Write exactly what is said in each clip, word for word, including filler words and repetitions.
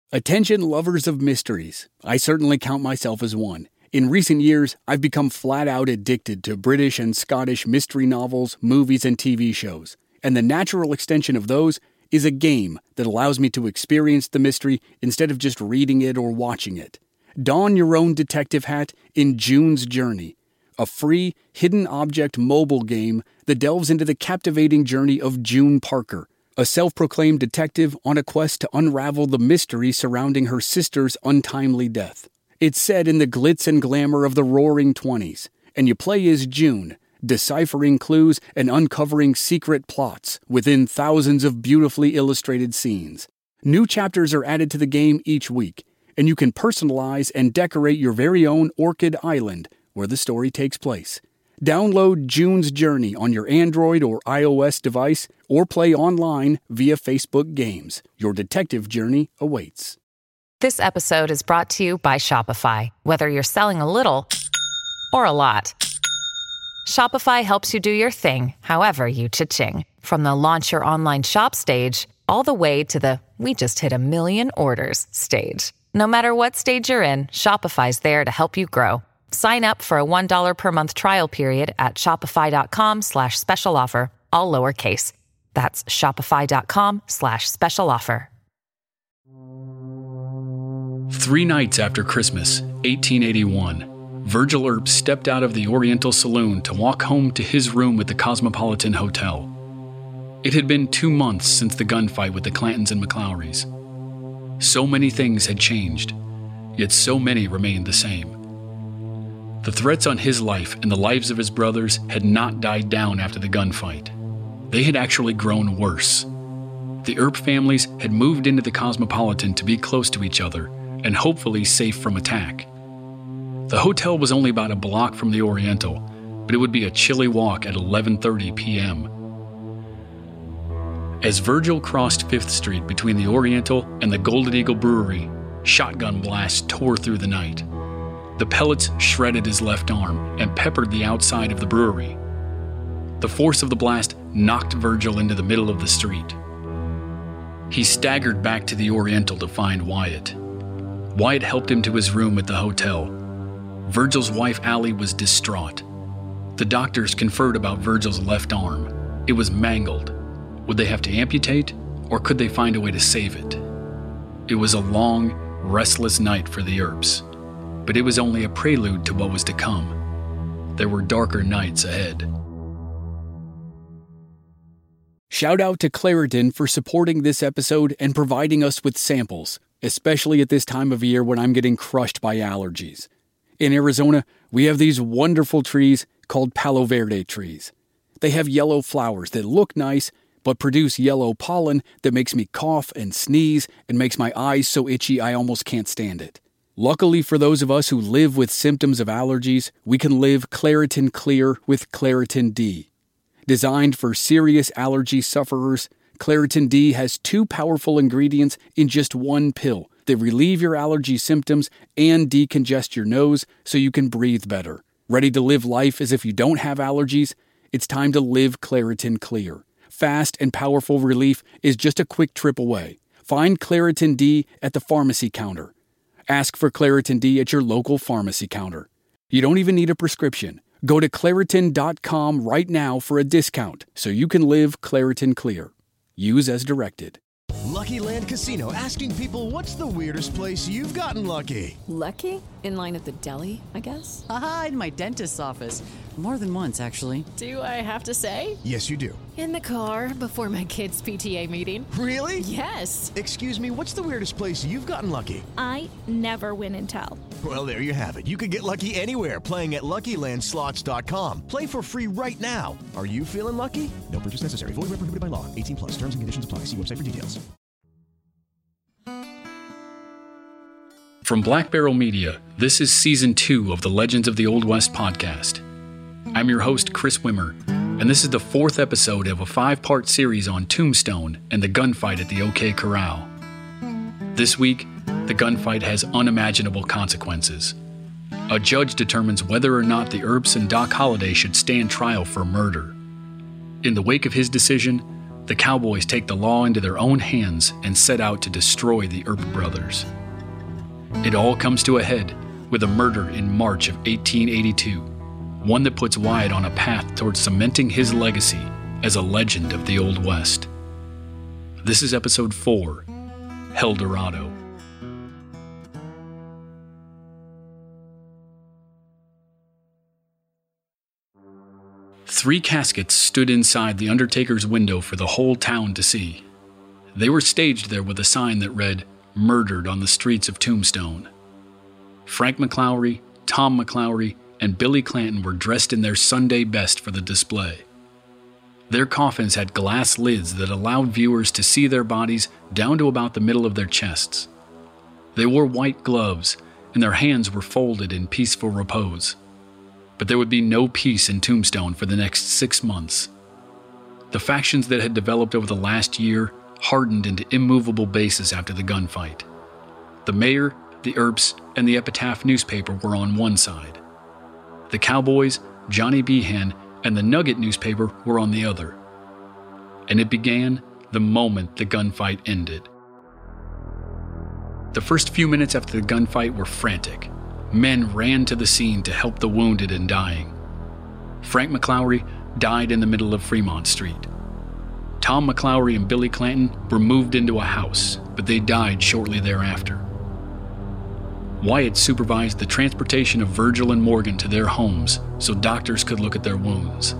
Attention lovers of mysteries. I certainly count myself as one. In recent years, I've become flat out addicted to British and Scottish mystery novels, movies, and T V shows. And the natural extension of those is a game that allows me to experience the mystery instead of just reading it or watching it. Don your own detective hat in June's Journey, a free, hidden object mobile game that delves into the captivating journey of June Parker, a self-proclaimed detective on a quest to unravel the mystery surrounding her sister's untimely death. It's set in the glitz and glamour of the Roaring Twenties, and you play as June, deciphering clues and uncovering secret plots within thousands of beautifully illustrated scenes. New chapters are added to the game each week, and you can personalize and decorate your very own Orchid Island, where the story takes place. Download June's Journey on your Android or iOS device, or play online via Facebook Games. Your detective journey awaits. This episode is brought to you by Shopify. Whether you're selling a little or a lot, Shopify helps you do your thing, however you cha-ching. From the launch your online shop stage, all the way to the we just hit a million orders stage. No matter what stage you're in, Shopify's there to help you grow. Sign up for a one dollar per month trial period at shopify.com slash special offer, all lowercase. That's shopify.com slash special offer. Three nights after Christmas, eighteen eighty-one, Virgil Earp stepped out of the Oriental Saloon to walk home to his room at the Cosmopolitan Hotel. It had been two months since the gunfight with the Clantons and McLowrys. So many things had changed, yet so many remained the same. The threats on his life and the lives of his brothers had not died down after the gunfight. They had actually grown worse. The Earp families had moved into the Cosmopolitan to be close to each other and hopefully safe from attack. The hotel was only about a block from the Oriental, but it would be a chilly walk at eleven thirty p.m. As Virgil crossed Fifth Street between the Oriental and the Golden Eagle Brewery, shotgun blasts tore through the night. The pellets shredded his left arm and peppered the outside of the brewery. The force of the blast knocked Virgil into the middle of the street. He staggered back to the Oriental to find Wyatt. Wyatt helped him to his room at the hotel. Virgil's wife, Allie, was distraught. The doctors conferred about Virgil's left arm. It was mangled. Would they have to amputate, or could they find a way to save it? It was a long, restless night for the Earps. But it was only a prelude to what was to come. There were darker nights ahead. Shout out to Claritin for supporting this episode and providing us with samples, especially at this time of year when I'm getting crushed by allergies. In Arizona, we have these wonderful trees called Palo Verde trees. They have yellow flowers that look nice, but produce yellow pollen that makes me cough and sneeze and makes my eyes so itchy I almost can't stand it. Luckily for those of us who live with symptoms of allergies, we can live Claritin Clear with Claritin D. Designed for serious allergy sufferers, Claritin D has two powerful ingredients in just one pill that relieve your allergy symptoms and decongest your nose so you can breathe better. Ready to live life as if you don't have allergies? It's time to live Claritin Clear. Fast and powerful relief is just a quick trip away. Find Claritin D at the pharmacy counter. Ask for Claritin D at your local pharmacy counter. You don't even need a prescription. Go to Claritin dot com right now for a discount so you can live Claritin Clear. Use as directed. Lucky Land Casino, asking people, what's the weirdest place you've gotten lucky? Lucky? In line at the deli, I guess? Aha, in my dentist's office. More than once, actually. Do I have to say? Yes, you do. In the car before my kids' P T A meeting. Really? Yes. Excuse me, what's the weirdest place you've gotten lucky? I never win and tell. Well, there you have it. You can get lucky anywhere, playing at Lucky Land Slots dot com. Play for free right now. Are you feeling lucky? No purchase necessary. Void where prohibited by law. eighteen plus. Terms and conditions apply. See website for details. From Black Barrel Media, this is Season two of the Legends of the Old West podcast. I'm your host, Chris Wimmer, and this is the fourth episode of a five-part series on Tombstone and the gunfight at the OK Corral. This week, the gunfight has unimaginable consequences. A judge determines whether or not the Earps and Doc Holliday should stand trial for murder. In the wake of his decision, the cowboys take the law into their own hands and set out to destroy the Earp brothers. It all comes to a head with a murder in March of eighteen eighty-two, one that puts Wyatt on a path towards cementing his legacy as a legend of the Old West. This is episode four, Helldorado. Three caskets stood inside the undertaker's window for the whole town to see. They were staged there with a sign that read, "Murdered on the streets of Tombstone." Frank McLaury, Tom McLaury, and Billy Clanton were dressed in their Sunday best for the display. Their coffins had glass lids that allowed viewers to see their bodies down to about the middle of their chests. They wore white gloves, and their hands were folded in peaceful repose. But there would be no peace in Tombstone for the next six months. The factions that had developed over the last year hardened into immovable bases after the gunfight. The mayor, the Earps, and the Epitaph newspaper were on one side. The Cowboys, Johnny Behan, and the Nugget newspaper were on the other. And it began the moment the gunfight ended. The first few minutes after the gunfight were frantic. Men ran to the scene to help the wounded and dying. Frank McLaury died in the middle of Fremont Street. Tom McLaury and Billy Clanton were moved into a house, but they died shortly thereafter. Wyatt supervised the transportation of Virgil and Morgan to their homes so doctors could look at their wounds.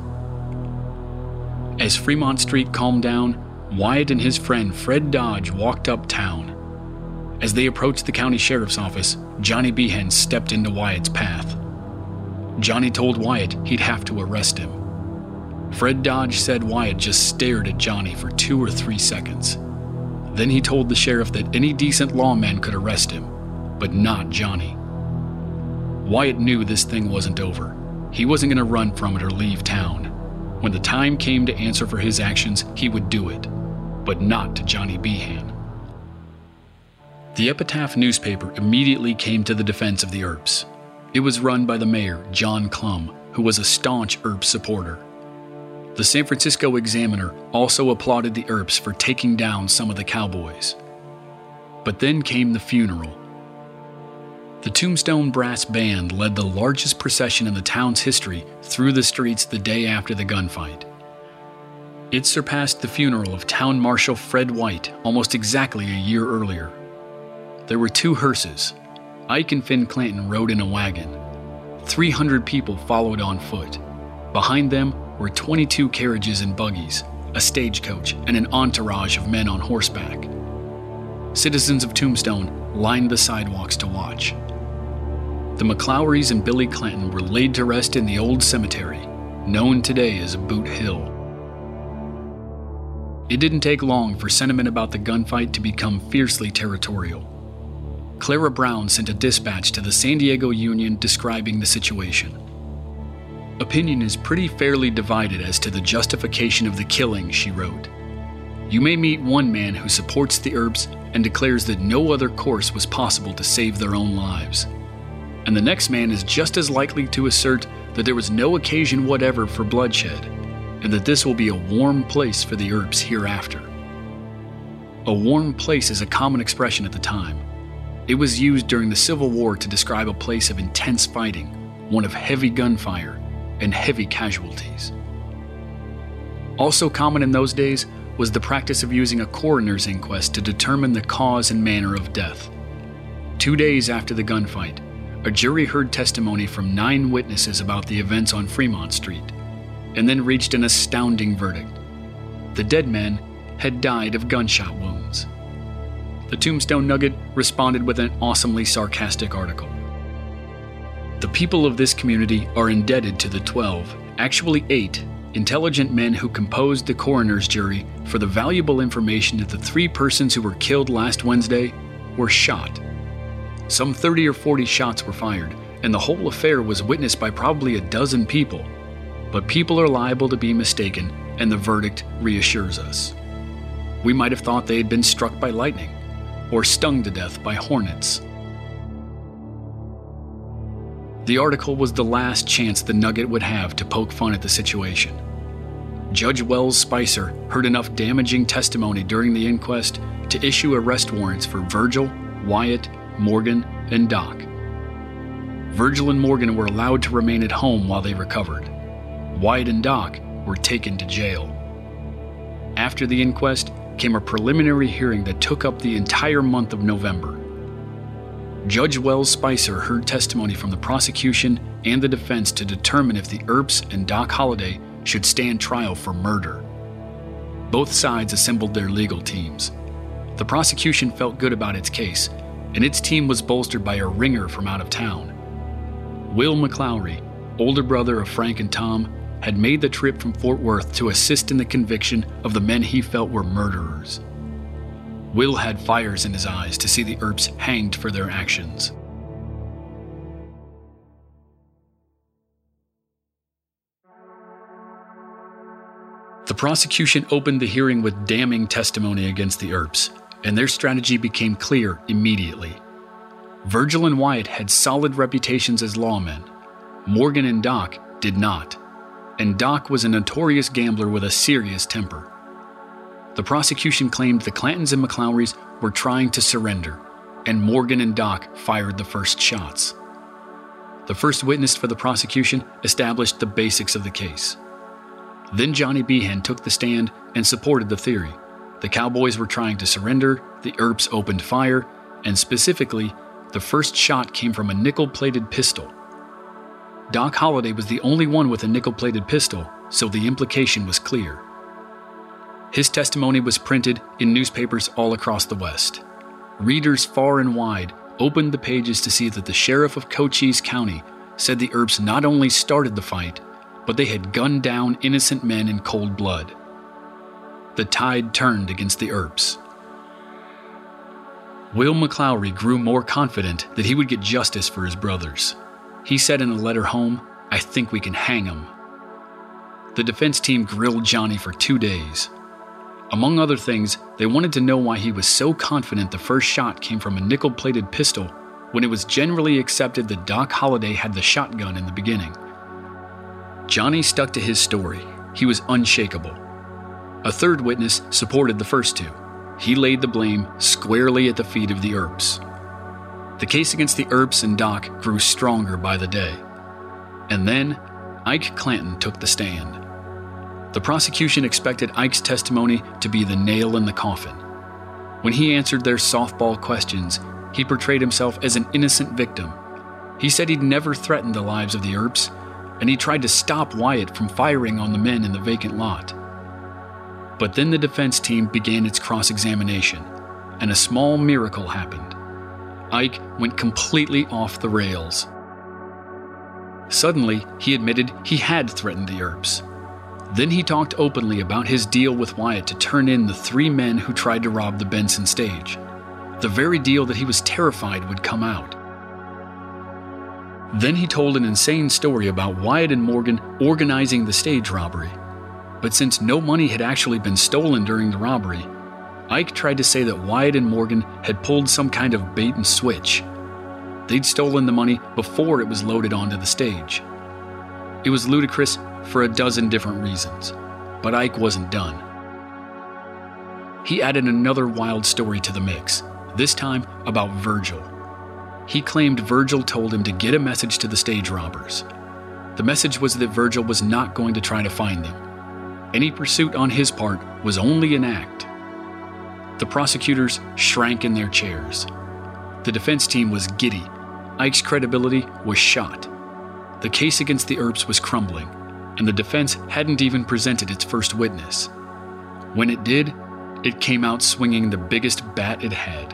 As Fremont Street calmed down, Wyatt and his friend Fred Dodge walked uptown. As they approached the county sheriff's office, Johnny Behan stepped into Wyatt's path. Johnny told Wyatt he'd have to arrest him. Fred Dodge said Wyatt just stared at Johnny for two or three seconds. Then he told the sheriff that any decent lawman could arrest him, but not Johnny. Wyatt knew this thing wasn't over. He wasn't going to run from it or leave town. When the time came to answer for his actions, he would do it, but not to Johnny Behan. The Epitaph newspaper immediately came to the defense of the Earps. It was run by the mayor, John Clum, who was a staunch Earp supporter. The San Francisco Examiner also applauded the Earps for taking down some of the cowboys. But then came the funeral. The Tombstone Brass Band led the largest procession in the town's history through the streets the day after the gunfight. It surpassed the funeral of Town Marshal Fred White almost exactly a year earlier. There were two hearses. Ike and Finn Clanton rode in a wagon. three hundred people followed on foot. Behind them were twenty-two carriages and buggies, a stagecoach, and an entourage of men on horseback. Citizens of Tombstone lined the sidewalks to watch. The McLaurys and Billy Clanton were laid to rest in the old cemetery, known today as Boot Hill. It didn't take long for sentiment about the gunfight to become fiercely territorial. Clara Brown sent a dispatch to the San Diego Union describing the situation. Opinion is pretty fairly divided as to the justification of the killing, she wrote. You may meet one man who supports the Earps and declares that no other course was possible to save their own lives. And the next man is just as likely to assert that there was no occasion whatever for bloodshed, and that this will be a warm place for the Earps hereafter. A warm place is a common expression at the time. It was used during the Civil War to describe a place of intense fighting, one of heavy gunfire and heavy casualties. Also common in those days was the practice of using a coroner's inquest to determine the cause and manner of death. Two days after the gunfight, a jury heard testimony from nine witnesses about the events on Fremont Street, and then reached an astounding verdict. The dead men had died of gunshot wounds. The Tombstone Nugget responded with an awesomely sarcastic article. The people of this community are indebted to the twelve, actually eight, intelligent men who composed the coroner's jury for the valuable information that the three persons who were killed last Wednesday were shot. Some thirty or forty shots were fired, and the whole affair was witnessed by probably a dozen people. But people are liable to be mistaken, and the verdict reassures us. We might have thought they had been struck by lightning, or stung to death by hornets. The article was the last chance the Nugget would have to poke fun at the situation. Judge Wells Spicer heard enough damaging testimony during the inquest to issue arrest warrants for Virgil, Wyatt, Morgan, and Doc. Virgil and Morgan were allowed to remain at home while they recovered. Wyatt and Doc were taken to jail. After the inquest came a preliminary hearing that took up the entire month of November. Judge Wells Spicer heard testimony from the prosecution and the defense to determine if the Earps and Doc Holliday should stand trial for murder. Both sides assembled their legal teams. The prosecution felt good about its case, and its team was bolstered by a ringer from out of town. Will McClowry, older brother of Frank and Tom, had made the trip from Fort Worth to assist in the conviction of the men he felt were murderers. Will had fires in his eyes to see the Earps hanged for their actions. The prosecution opened the hearing with damning testimony against the Earps, and their strategy became clear immediately. Virgil and Wyatt had solid reputations as lawmen. Morgan and Doc did not, and Doc was a notorious gambler with a serious temper. The prosecution claimed the Clantons and McClowrys were trying to surrender, and Morgan and Doc fired the first shots. The first witness for the prosecution established the basics of the case. Then Johnny Behan took the stand and supported the theory. The cowboys were trying to surrender, the Earps opened fire, and specifically, the first shot came from a nickel-plated pistol. Doc Holliday was the only one with a nickel-plated pistol, so the implication was clear. His testimony was printed in newspapers all across the West. Readers far and wide opened the pages to see that the sheriff of Cochise County said the Earps not only started the fight, but they had gunned down innocent men in cold blood. The tide turned against the Earps. Will McClowry grew more confident that he would get justice for his brothers. He said in a letter home, "I think we can hang him." The defense team grilled Johnny for two days. Among other things, they wanted to know why he was so confident the first shot came from a nickel-plated pistol when it was generally accepted that Doc Holliday had the shotgun in the beginning. Johnny stuck to his story. He was unshakable. A third witness supported the first two. He laid the blame squarely at the feet of the Earps. The case against the Earps and Doc grew stronger by the day. And then, Ike Clanton took the stand. The prosecution expected Ike's testimony to be the nail in the coffin. When he answered their softball questions, he portrayed himself as an innocent victim. He said he'd never threatened the lives of the Earps, and he tried to stop Wyatt from firing on the men in the vacant lot. But then the defense team began its cross-examination, and a small miracle happened. Ike went completely off the rails. Suddenly, he admitted he had threatened the Earps. Then he talked openly about his deal with Wyatt to turn in the three men who tried to rob the Benson stage, the very deal that he was terrified would come out. Then he told an insane story about Wyatt and Morgan organizing the stage robbery. But since no money had actually been stolen during the robbery, Ike tried to say that Wyatt and Morgan had pulled some kind of bait and switch. They'd stolen the money before it was loaded onto the stage. It was ludicrous for a dozen different reasons, but Ike wasn't done. He added another wild story to the mix, this time about Virgil. He claimed Virgil told him to get a message to the stage robbers. The message was that Virgil was not going to try to find them. Any pursuit on his part was only an act. The prosecutors shrank in their chairs. The defense team was giddy. Ike's credibility was shot. The case against the Earps was crumbling, and the defense hadn't even presented its first witness. When it did, it came out swinging the biggest bat it had.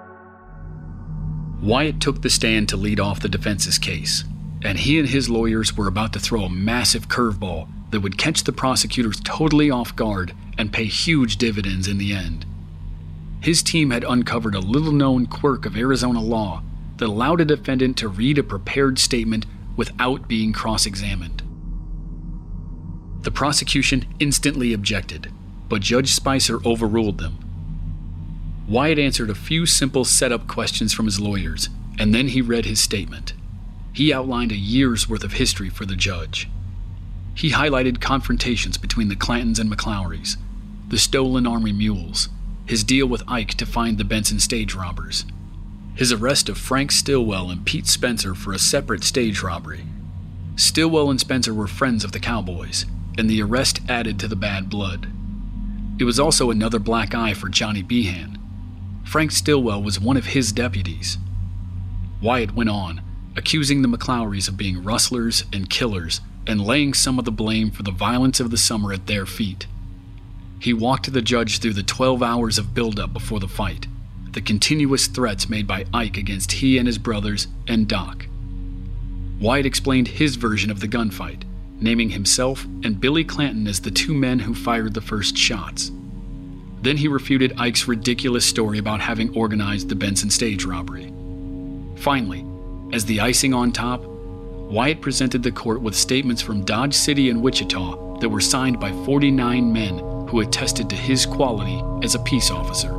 Wyatt took the stand to lead off the defense's case, and he and his lawyers were about to throw a massive curveball that would catch the prosecutors totally off guard and pay huge dividends in the end. His team had uncovered a little-known quirk of Arizona law that allowed a defendant to read a prepared statement without being cross-examined. The prosecution instantly objected, but Judge Spicer overruled them. Wyatt answered a few simple setup questions from his lawyers, and then he read his statement. He outlined a year's worth of history for the judge. He highlighted confrontations between the Clantons and McClowrys, the stolen army mules, his deal with Ike to find the Benson stage robbers, his arrest of Frank Stillwell and Pete Spencer for a separate stage robbery. Stillwell and Spencer were friends of the Cowboys, and the arrest added to the bad blood. It was also another black eye for Johnny Behan. Frank Stillwell was one of his deputies. Wyatt went on, accusing the McClowrys of being rustlers and killers and laying some of the blame for the violence of the summer at their feet. He walked the judge through the twelve hours of buildup before the fight, the continuous threats made by Ike against he and his brothers and Doc. Wyatt explained his version of the gunfight, naming himself and Billy Clanton as the two men who fired the first shots. Then he refuted Ike's ridiculous story about having organized the Benson stage robbery. Finally, as the icing on top, Wyatt presented the court with statements from Dodge City and Wichita that were signed by forty-nine men who attested to his quality as a peace officer.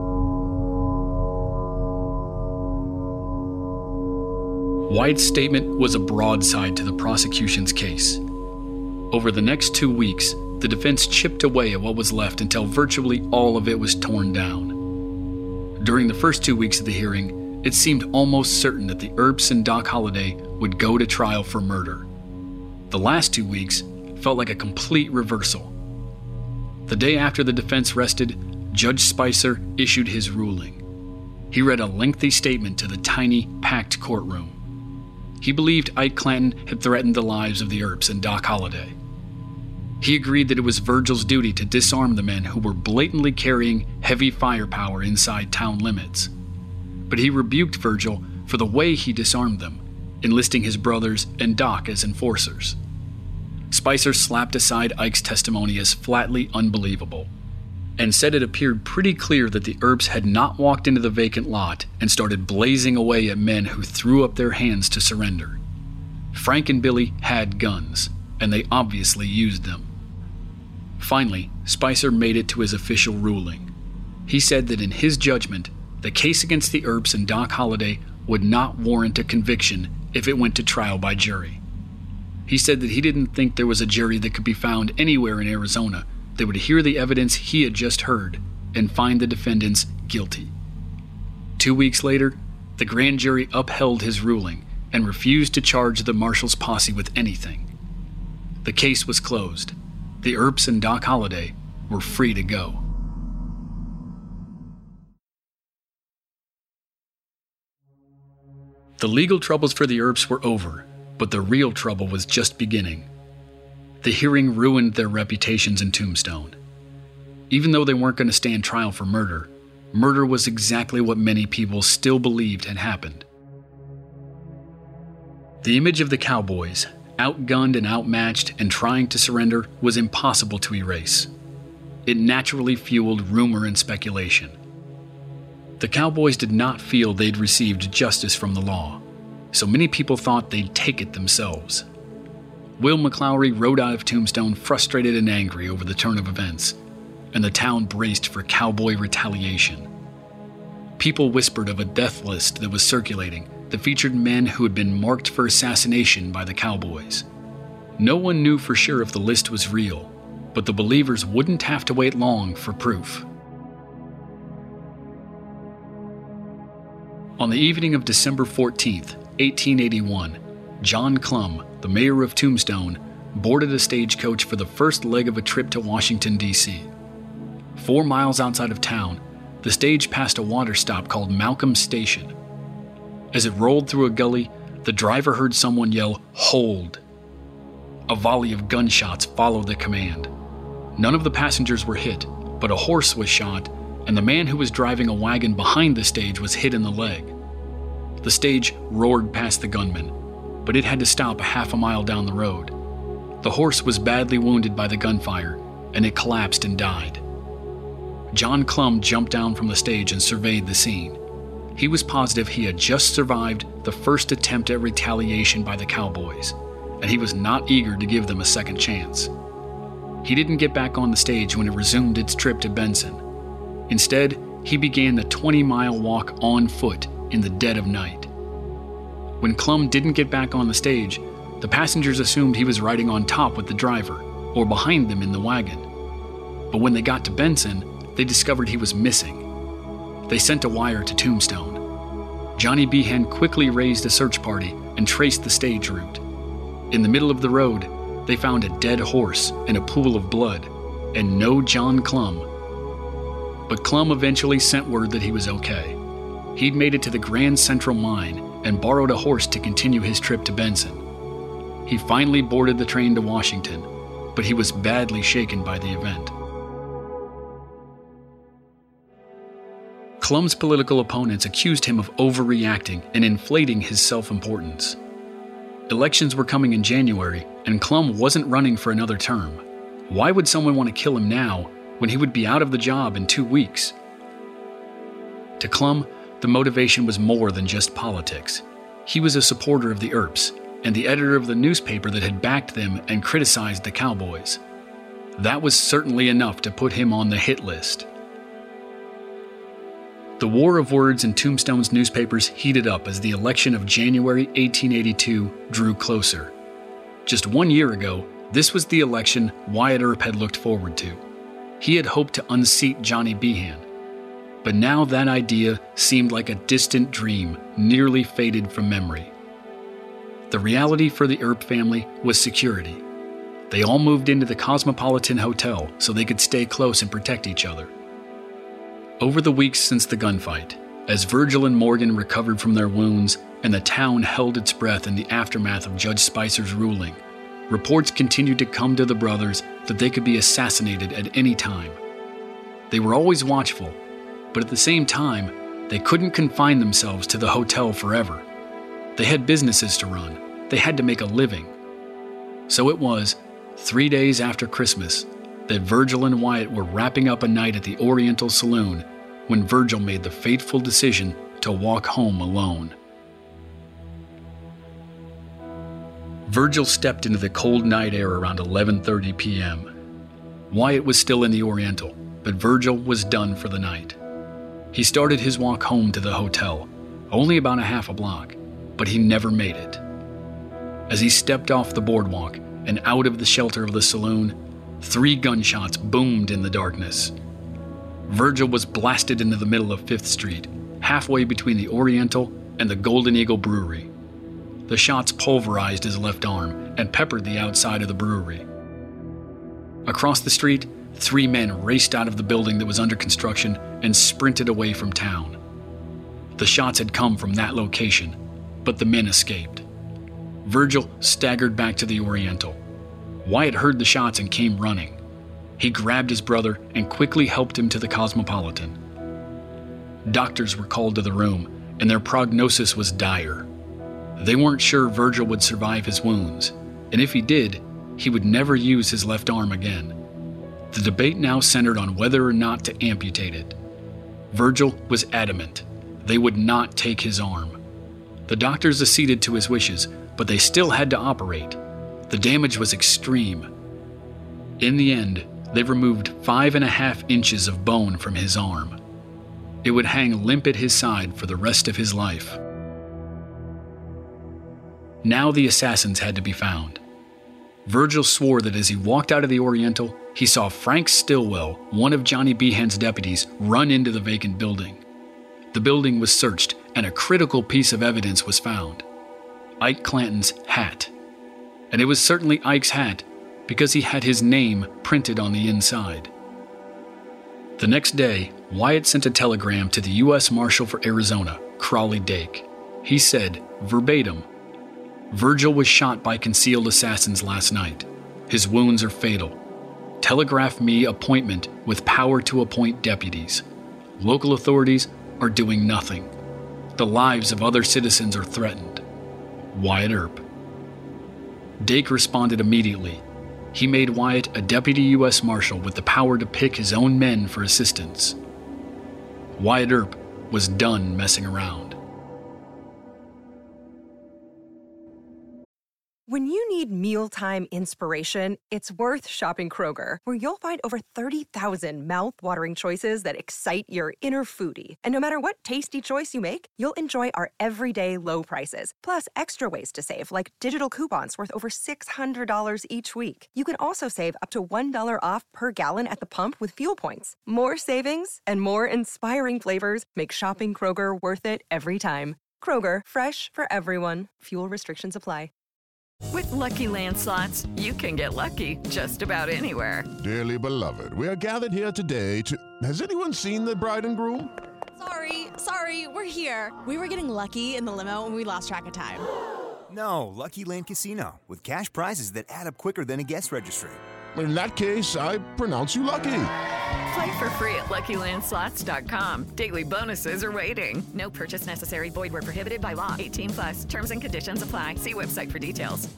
Wyatt's statement was a broadside to the prosecution's case. Over the next two weeks, the defense chipped away at what was left until virtually all of it was torn down. During the first two weeks of the hearing, it seemed almost certain that the Earps and Doc Holliday would go to trial for murder. The last two weeks felt like a complete reversal. The day after the defense rested, Judge Spicer issued his ruling. He read a lengthy statement to the tiny, packed courtroom. He believed Ike Clanton had threatened the lives of the Earps and Doc Holliday. He agreed that it was Virgil's duty to disarm the men who were blatantly carrying heavy firepower inside town limits. But he rebuked Virgil for the way he disarmed them, enlisting his brothers and Doc as enforcers. Spicer slapped aside Ike's testimony as flatly unbelievable, and said it appeared pretty clear that the Earps had not walked into the vacant lot and started blazing away at men who threw up their hands to surrender. Frank and Billy had guns, and they obviously used them. Finally, Spicer made it to his official ruling. He said that in his judgment, the case against the Earps and Doc Holliday would not warrant a conviction if it went to trial by jury. He said that he didn't think there was a jury that could be found anywhere in Arizona that would hear the evidence he had just heard and find the defendants guilty. Two weeks later, the grand jury upheld his ruling and refused to charge the Marshall's posse with anything. The case was closed. The Earps and Doc Holliday were free to go. The legal troubles for the Earps were over, but the real trouble was just beginning. The hearing ruined their reputations in Tombstone. Even though they weren't going to stand trial for murder, murder was exactly what many people still believed had happened. The image of the Cowboys, outgunned and outmatched and trying to surrender, was impossible to erase. It naturally fueled rumor and speculation. The Cowboys did not feel they'd received justice from the law, so many people thought they'd take it themselves. Will McClowry rode out of Tombstone frustrated and angry over the turn of events, and the town braced for cowboy retaliation. People whispered of a death list that was circulating that featured men who had been marked for assassination by the Cowboys. No one knew for sure if the list was real, but the believers wouldn't have to wait long for proof. On the evening of December fourteenth, eighteen eighty-one, John Clum, the mayor of Tombstone, boarded a stagecoach for the first leg of a trip to Washington, D C Four miles outside of town, the stage passed a water stop called Malcolm Station. As it rolled through a gully, the driver heard someone yell, "Hold!" A volley of gunshots followed the command. None of the passengers were hit, but a horse was shot, and the man who was driving a wagon behind the stage was hit in the leg. The stage roared past the gunman, but it had to stop a half a mile down the road. The horse was badly wounded by the gunfire, and it collapsed and died. John Clum jumped down from the stage and surveyed the scene. He was positive he had just survived the first attempt at retaliation by the Cowboys, and he was not eager to give them a second chance. He didn't get back on the stage when it resumed its trip to Benson. Instead, he began the twenty-mile walk on foot in the dead of night. When Clum didn't get back on the stage, The passengers assumed he was riding on top with the driver, or behind them in the wagon. But when they got to Benson, they discovered he was missing. They sent a wire to Tombstone. Johnny Behan quickly raised a search party and traced the stage route. In the middle of the road, they found a dead horse and a pool of blood, and no John Clum. But Clum eventually sent word that he was okay. He'd made it to the Grand Central Mine and borrowed a horse to continue his trip to Benson. He finally boarded the train to Washington, but he was badly shaken by the event. Clum's political opponents accused him of overreacting and inflating his self-importance. Elections were coming in January, and Clum wasn't running for another term. Why would someone want to kill him now when he would be out of the job in two weeks? To Clum, the motivation was more than just politics. He was a supporter of the Earps and the editor of the newspaper that had backed them and criticized the Cowboys. That was certainly enough to put him on the hit list. The war of words in Tombstone's newspapers heated up as the election of January eighteen eighty-two drew closer. Just one year ago, this was the election Wyatt Earp had looked forward to. He had hoped to unseat Johnny Behan. But now that idea seemed like a distant dream, nearly faded from memory. The reality for the Earp family was security. They all moved into the Cosmopolitan Hotel so they could stay close and protect each other. Over the weeks since the gunfight, as Virgil and Morgan recovered from their wounds and the town held its breath in the aftermath of Judge Spicer's ruling, reports continued to come to the brothers that they could be assassinated at any time. They were always watchful, but at the same time, they couldn't confine themselves to the hotel forever. They had businesses to run. They had to make a living. So it was, three days after Christmas, that Virgil and Wyatt were wrapping up a night at the Oriental Saloon when Virgil made the fateful decision to walk home alone. Virgil stepped into the cold night air around eleven thirty p.m. Wyatt was still in the Oriental, but Virgil was done for the night. He started his walk home to the hotel, only about a half a block, but he never made it. As he stepped off the boardwalk and out of the shelter of the saloon, three gunshots boomed in the darkness. Virgil was blasted into the middle of Fifth Street, halfway between the Oriental and the Golden Eagle Brewery. The shots pulverized his left arm and peppered the outside of the brewery. Across the street, three men raced out of the building that was under construction and sprinted away from town. The shots had come from that location, but the men escaped. Virgil staggered back to the Oriental. Wyatt heard the shots and came running. He grabbed his brother and quickly helped him to the Cosmopolitan. Doctors were called to the room, and their prognosis was dire. They weren't sure Virgil would survive his wounds, and if he did, he would never use his left arm again. The debate now centered on whether or not to amputate it. Virgil was adamant. They would not take his arm. The doctors acceded to his wishes, but they still had to operate. The damage was extreme. In the end, they removed five and a half inches of bone from his arm. It would hang limp at his side for the rest of his life. Now the assassins had to be found. Virgil swore that as he walked out of the Oriental, he saw Frank Stillwell, one of Johnny Behan's deputies, run into the vacant building. The building was searched, and a critical piece of evidence was found: Ike Clanton's hat. And it was certainly Ike's hat because he had his name printed on the inside. The next day, Wyatt sent a telegram to the U S Marshal for Arizona, Crawley Dake. He said, verbatim, "Virgil was shot by concealed assassins last night. His wounds are fatal. Telegraph me appointment with power to appoint deputies. Local authorities are doing nothing. The lives of other citizens are threatened. Wyatt Earp." Dake responded immediately. He made Wyatt a deputy U S Marshal with the power to pick his own men for assistance. Wyatt Earp was done messing around. When you need mealtime inspiration, it's worth shopping Kroger, where you'll find over thirty thousand mouth-watering choices that excite your inner foodie. And no matter what tasty choice you make, you'll enjoy our everyday low prices, plus extra ways to save, like digital coupons worth over six hundred dollars each week. You can also save up to one dollar off per gallon at the pump with fuel points. More savings and more inspiring flavors make shopping Kroger worth it every time. Kroger, fresh for everyone. Fuel restrictions apply. With Lucky Land Slots, you can get lucky just about anywhere. Dearly beloved, we are gathered here today to... Has anyone seen the bride and groom? Sorry, sorry, we're here. We were getting lucky in the limo and we lost track of time. No, Lucky Land Casino, with cash prizes that add up quicker than a guest registry. In that case, I pronounce you lucky. Play for free at Lucky Land Slots dot com. Daily bonuses are waiting. No purchase necessary. Void where prohibited by law. eighteen plus. Terms and conditions apply. See website for details.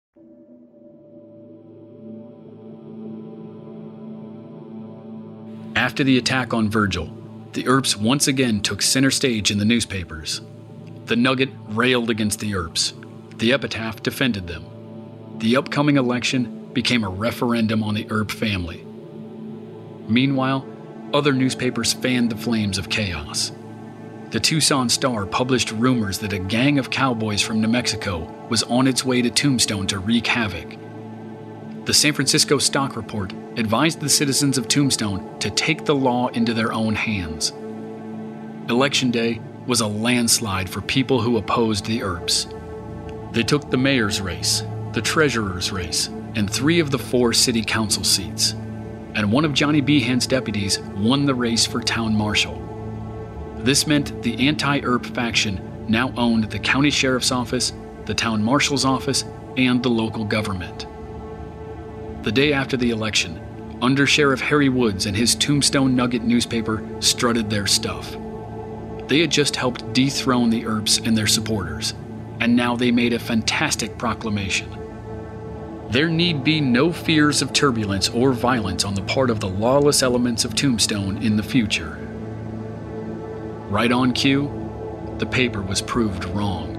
After the attack on Virgil, the Earps once again took center stage in the newspapers. The Nugget railed against the Earps. The Epitaph defended them. The upcoming election became a referendum on the Earp family. Meanwhile, other newspapers fanned the flames of chaos. The Tucson Star published rumors that a gang of cowboys from New Mexico was on its way to Tombstone to wreak havoc. The San Francisco Stock Report advised the citizens of Tombstone to take the law into their own hands. Election day was a landslide for people who opposed the Earps. They took the mayor's race, the treasurer's race, and three of the four city council seats. And one of Johnny Behan's deputies won the race for town marshal. This meant the anti-Earp faction now owned the county sheriff's office, the town marshal's office, and the local government. The day after the election, Under Sheriff Harry Woods and his Tombstone Nugget newspaper strutted their stuff. They had just helped dethrone the Earps and their supporters, and now they made a fantastic proclamation. There need be no fears of turbulence or violence on the part of the lawless elements of Tombstone in the future. Right on cue, the paper was proved wrong.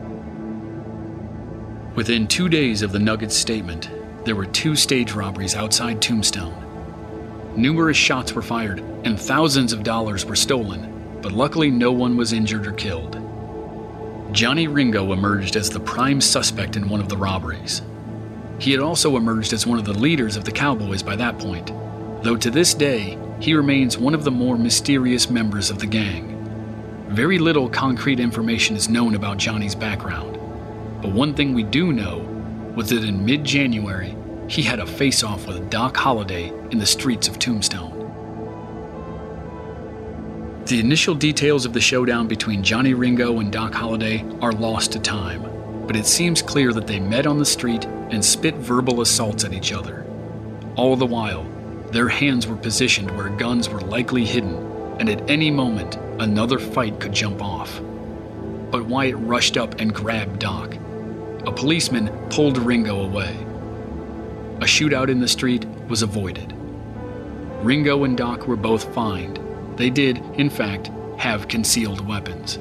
Within two days of the Nugget's statement, there were two stage robberies outside Tombstone. Numerous shots were fired and thousands of dollars were stolen, but luckily no one was injured or killed. Johnny Ringo emerged as the prime suspect in one of the robberies. He had also emerged as one of the leaders of the Cowboys by that point, though to this day, he remains one of the more mysterious members of the gang. Very little concrete information is known about Johnny's background, but one thing we do know was that in mid-January, he had a face-off with Doc Holliday in the streets of Tombstone. The initial details of the showdown between Johnny Ringo and Doc Holliday are lost to time, but it seems clear that they met on the street and spit verbal assaults at each other. All the while, their hands were positioned where guns were likely hidden, and at any moment, another fight could jump off. But Wyatt rushed up and grabbed Doc. A policeman pulled Ringo away. A shootout in the street was avoided. Ringo and Doc were both fined. They did, in fact, have concealed weapons.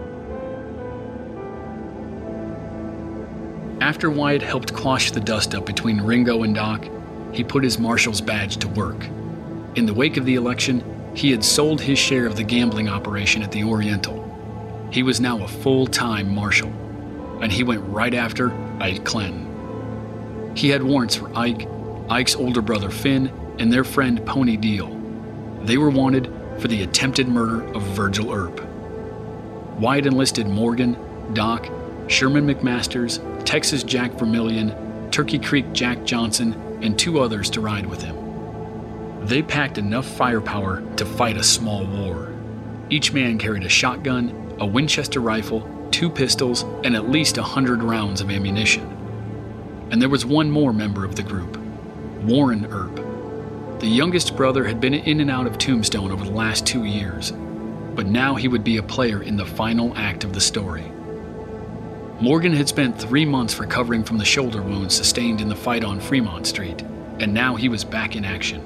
After Wyatt helped quash the dust-up between Ringo and Doc, he put his marshal's badge to work. In the wake of the election, he had sold his share of the gambling operation at the Oriental. He was now a full-time marshal, and he went right after Ike Clinton. He had warrants for Ike, Ike's older brother Finn, and their friend Pony Deal. They were wanted for the attempted murder of Virgil Earp. Wyatt enlisted Morgan, Doc, Sherman McMasters, Texas Jack Vermillion, Turkey Creek Jack Johnson, and two others to ride with him. They packed enough firepower to fight a small war. Each man carried a shotgun, a Winchester rifle, two pistols, and at least a hundred rounds of ammunition. And there was one more member of the group, Warren Earp. The youngest brother had been in and out of Tombstone over the last two years, but now he would be a player in the final act of the story. Morgan had spent three months recovering from the shoulder wounds sustained in the fight on Fremont Street, and now he was back in action.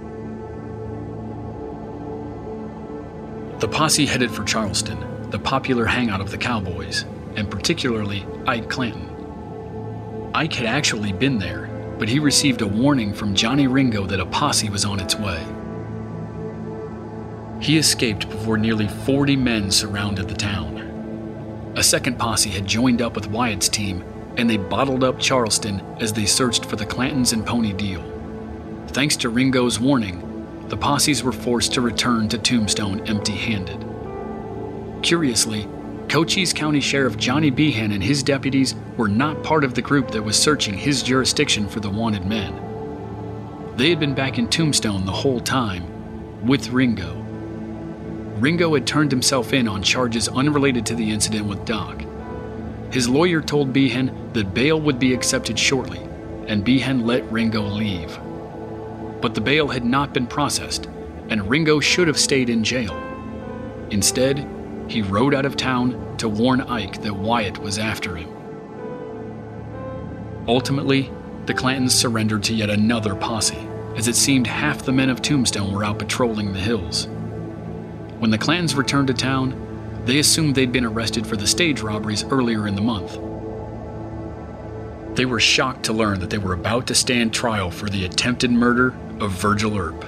The posse headed for Charleston, the popular hangout of the Cowboys, and particularly Ike Clanton. Ike had actually been there, but he received a warning from Johnny Ringo that a posse was on its way. He escaped before nearly forty men surrounded the town. A second posse had joined up with Wyatt's team, and they bottled up Charleston as they searched for the Clantons and Pony Deal. Thanks to Ringo's warning, the posses were forced to return to Tombstone empty-handed. Curiously, Cochise County Sheriff Johnny Behan and his deputies were not part of the group that was searching his jurisdiction for the wanted men. They had been back in Tombstone the whole time, with Ringo. Ringo had turned himself in on charges unrelated to the incident with Doc. His lawyer told Behan that bail would be accepted shortly, and Behan let Ringo leave. But the bail had not been processed, and Ringo should have stayed in jail. Instead, he rode out of town to warn Ike that Wyatt was after him. Ultimately, the Clantons surrendered to yet another posse, as it seemed half the men of Tombstone were out patrolling the hills. When the Clantons returned to town, they assumed they'd been arrested for the stage robberies earlier in the month. They were shocked to learn that they were about to stand trial for the attempted murder of Virgil Earp.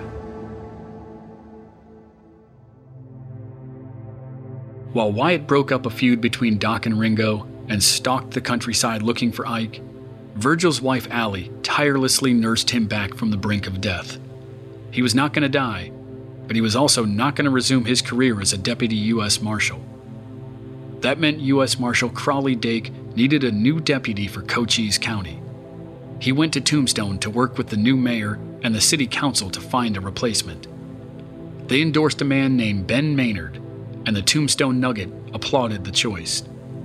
While Wyatt broke up a feud between Doc and Ringo and stalked the countryside looking for Ike, Virgil's wife Allie tirelessly nursed him back from the brink of death. He was not going to die, but he was also not going to resume his career as a deputy U S Marshal. That meant U S Marshal Crawley Dake needed a new deputy for Cochise County. He went to Tombstone to work with the new mayor and the city council to find a replacement. They endorsed a man named Ben Maynard, and the Tombstone Nugget applauded the choice.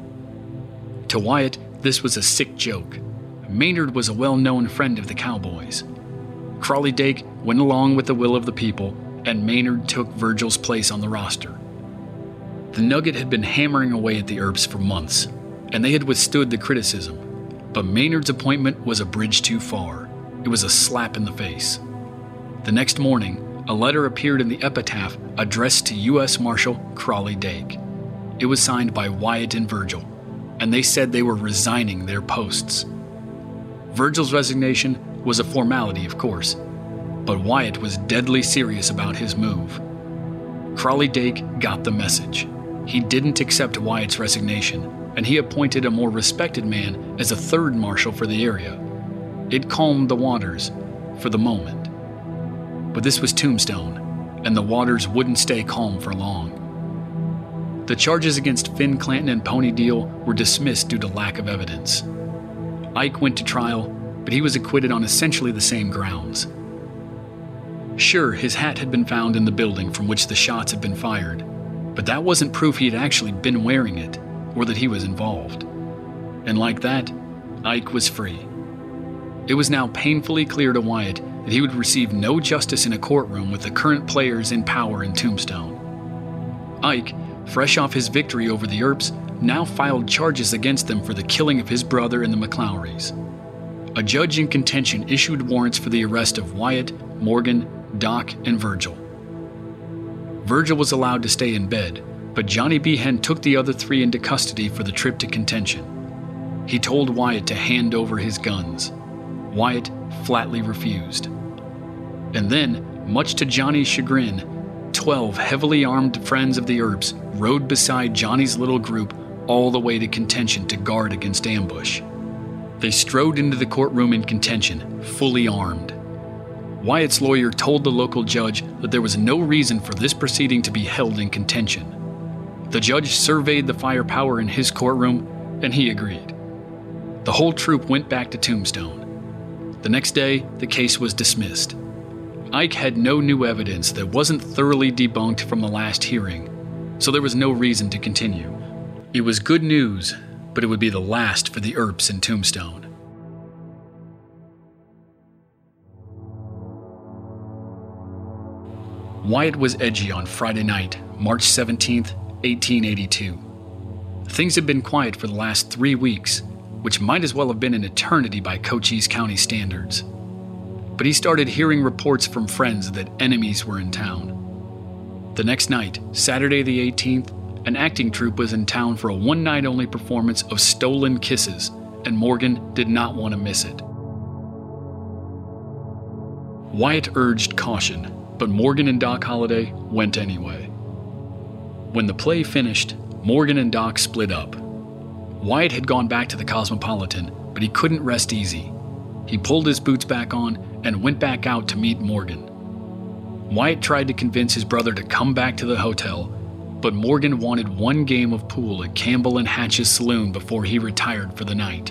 To Wyatt, this was a sick joke. Maynard was a well-known friend of the Cowboys. Crawley Dake went along with the will of the people, and Maynard took Virgil's place on the roster. The Nugget had been hammering away at the Earps for months, and they had withstood the criticism, but Maynard's appointment was a bridge too far. It was a slap in the face. The next morning, a letter appeared in the epitaph addressed to U S Marshal Crawley Dake. It was signed by Wyatt and Virgil, and they said they were resigning their posts. Virgil's resignation was a formality, of course, but Wyatt was deadly serious about his move. Crawley Dake got the message. He didn't accept Wyatt's resignation, and he appointed a more respected man as a third marshal for the area. It calmed the waters, for the moment. But this was Tombstone, and the waters wouldn't stay calm for long. The charges against Finn Clanton and Pony Deal were dismissed due to lack of evidence. Ike went to trial, but he was acquitted on essentially the same grounds. Sure, his hat had been found in the building from which the shots had been fired, but that wasn't proof he had actually been wearing it, or that he was involved. And like that, Ike was free. It was now painfully clear to Wyatt that he would receive no justice in a courtroom with the current players in power in Tombstone. Ike, fresh off his victory over the Earps, now filed charges against them for the killing of his brother and the McLowrys. A judge in contention issued warrants for the arrest of Wyatt, Morgan, Doc, and Virgil. Virgil was allowed to stay in bed, but Johnny Behan took the other three into custody for the trip to contention. He told Wyatt to hand over his guns. Wyatt flatly refused. And then, much to Johnny's chagrin, twelve heavily armed friends of the Earps rode beside Johnny's little group all the way to contention to guard against ambush. They strode into the courtroom in contention, fully armed. Wyatt's lawyer told the local judge that there was no reason for this proceeding to be held in contention. The judge surveyed the firepower in his courtroom, and he agreed. The whole troop went back to Tombstone. The next day, the case was dismissed. Ike had no new evidence that wasn't thoroughly debunked from the last hearing, so there was no reason to continue. It was good news, but it would be the last for the Earps in Tombstone. Wyatt was edgy on Friday night, March seventeenth, eighteen eighty-two. Things had been quiet for the last three weeks, which might as well have been an eternity by Cochise County standards. But he started hearing reports from friends that enemies were in town. The next night, Saturday the eighteenth, an acting troupe was in town for a one-night-only performance of Stolen Kisses and Morgan did not want to miss it. Wyatt urged caution, but Morgan and Doc Holliday went anyway. When the play finished, Morgan and Doc split up. Wyatt had gone back to the Cosmopolitan, but he couldn't rest easy. He pulled his boots back on and went back out to meet Morgan. Wyatt tried to convince his brother to come back to the hotel, but Morgan wanted one game of pool at Campbell and Hatch's saloon before he retired for the night.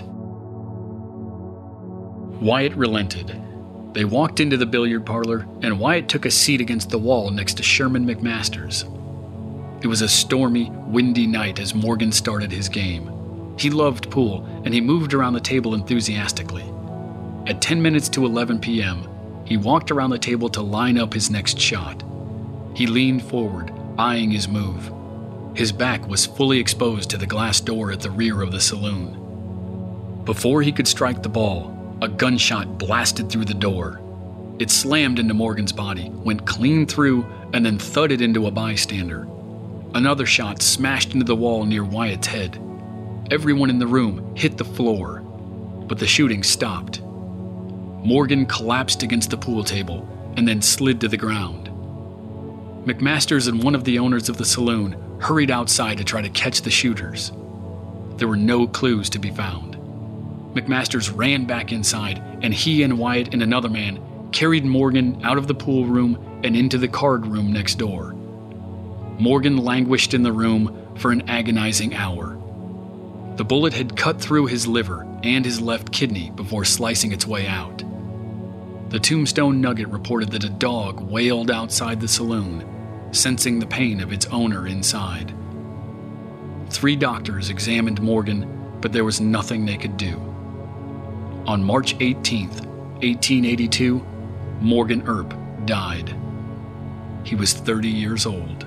Wyatt relented. They walked into the billiard parlor, and Wyatt took a seat against the wall next to Sherman McMasters. It was a stormy, windy night as Morgan started his game. He loved pool, and he moved around the table enthusiastically. At ten minutes to eleven p.m., he walked around the table to line up his next shot. He leaned forward, eyeing his move. His back was fully exposed to the glass door at the rear of the saloon. Before he could strike the ball, a gunshot blasted through the door. It slammed into Morgan's body, went clean through, and then thudded into a bystander. Another shot smashed into the wall near Wyatt's head. Everyone in the room hit the floor, but the shooting stopped. Morgan collapsed against the pool table and then slid to the ground. McMasters and one of the owners of the saloon hurried outside to try to catch the shooters. There were no clues to be found. McMasters ran back inside, and he and Wyatt and another man carried Morgan out of the pool room and into the card room next door. Morgan languished in the room for an agonizing hour. The bullet had cut through his liver and his left kidney before slicing its way out. The Tombstone Nugget reported that a dog wailed outside the saloon, sensing the pain of its owner inside. Three doctors examined Morgan, but there was nothing they could do. On March eighteenth, eighteen eighty-two, Morgan Earp died. He was thirty years old.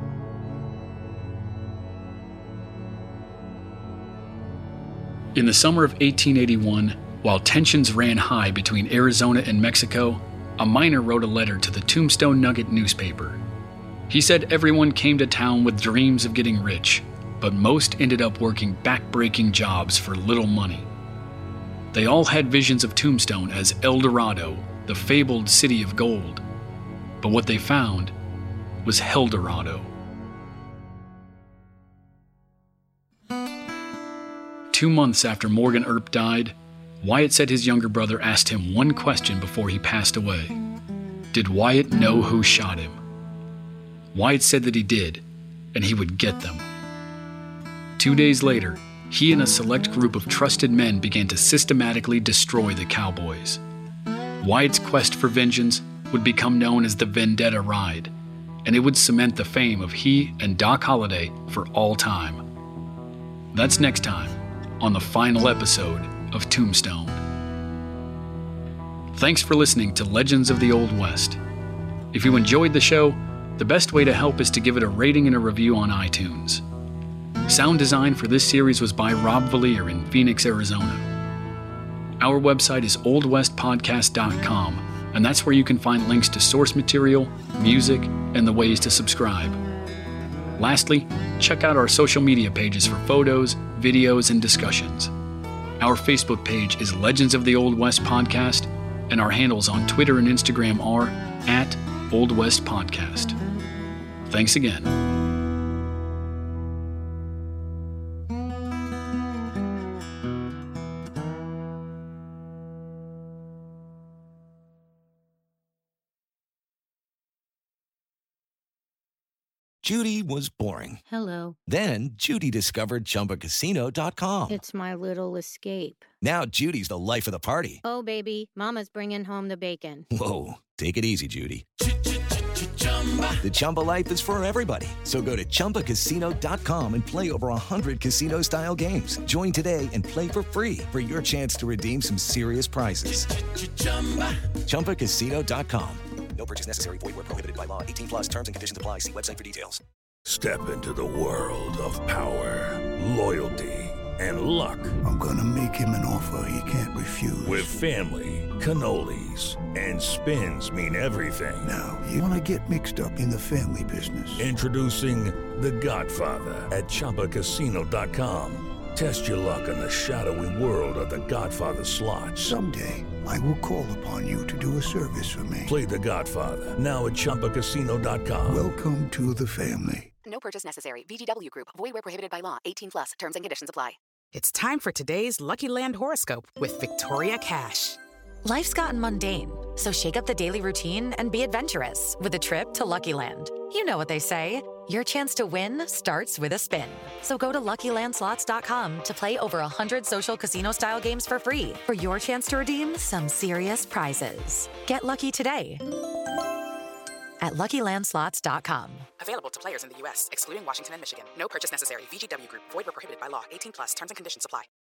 In the summer of eighteen eighty-one, while tensions ran high between Arizona and Mexico, a miner wrote a letter to the Tombstone Nugget newspaper. He said everyone came to town with dreams of getting rich, but most ended up working back-breaking jobs for little money. They all had visions of Tombstone as El Dorado, the fabled city of gold. But what they found was Heldorado. Two months after Morgan Earp died, Wyatt said his younger brother asked him one question before he passed away. Did Wyatt know who shot him? Wyatt said that he did, and he would get them. Two days later, he and a select group of trusted men began to systematically destroy the cowboys. Wyatt's quest for vengeance would become known as the Vendetta Ride, and it would cement the fame of he and Doc Holliday for all time. That's next time on the final episode of Tombstone. Thanks for listening to Legends of the Old West. If you enjoyed the show, the best way to help is to give it a rating and a review on iTunes. Sound design for this series was by Rob Valier in Phoenix, Arizona. Our website is old west podcast dot com, and that's where you can find links to source material, music, and the ways to subscribe. Lastly, check out our social media pages for photos, videos, and discussions. Our Facebook page is Legends of the Old West Podcast, and our handles on Twitter and Instagram are at Old West Podcast. Thanks again. Judy was boring. Hello. Then Judy discovered Chumba Casino dot com. It's my little escape. Now Judy's the life of the party. Oh, baby, mama's bringing home the bacon. Whoa, take it easy, Judy. The Chumba life is for everybody. So go to Chumba Casino dot com and play over one hundred casino-style games. Join today and play for free for your chance to redeem some serious prizes. Chumba Casino dot com. No purchase necessary. Void where prohibited by law. eighteen plus terms and conditions apply. See website for details. Step into the world of power, loyalty, and luck. I'm going to make him an offer he can't refuse. With family, cannolis, and spins mean everything. Now, you want to get mixed up in the family business. Introducing The Godfather at Chumba Casino dot com. Test your luck in the shadowy world of The Godfather slot. Someday, I will call upon you to do a service for me. Play The Godfather, now at Chumba Casino dot com. Welcome to the family. No purchase necessary. V G W Group. Void where prohibited by law. eighteen plus. Terms and conditions apply. It's time for today's Lucky Land horoscope with Victoria Cash. Life's gotten mundane, so shake up the daily routine and be adventurous with a trip to Lucky Land. You know what they say. Your chance to win starts with a spin. So go to Lucky Land Slots dot com to play over one hundred social casino-style games for free for your chance to redeem some serious prizes. Get lucky today at Lucky Land Slots dot com. Available to players in the U S, excluding Washington and Michigan. No purchase necessary. V G W Group. Void where prohibited by law. eighteen plus. Terms and conditions apply.